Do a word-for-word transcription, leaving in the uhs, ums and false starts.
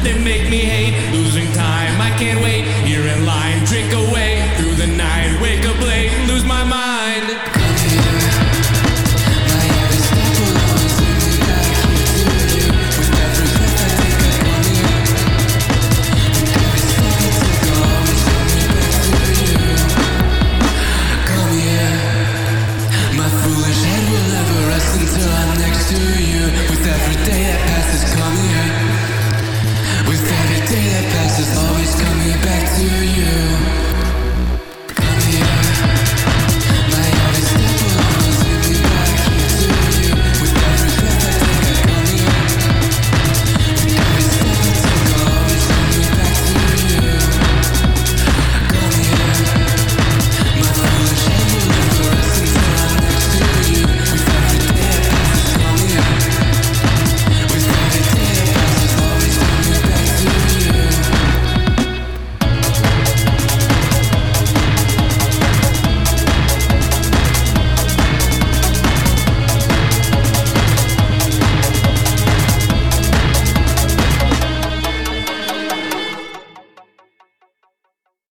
They make me hate, losing time, I can't wait. Here in line, drink away, through the night, wake up late, lose my mind. Come here, my every step will always lead me back here to you. With every breath I take I come here. With every step I take I'll always lead me back to you. Come here, my foolish head will never rest until I'm next to you. With every day that passes, come here. With every day that passes, always coming back to you.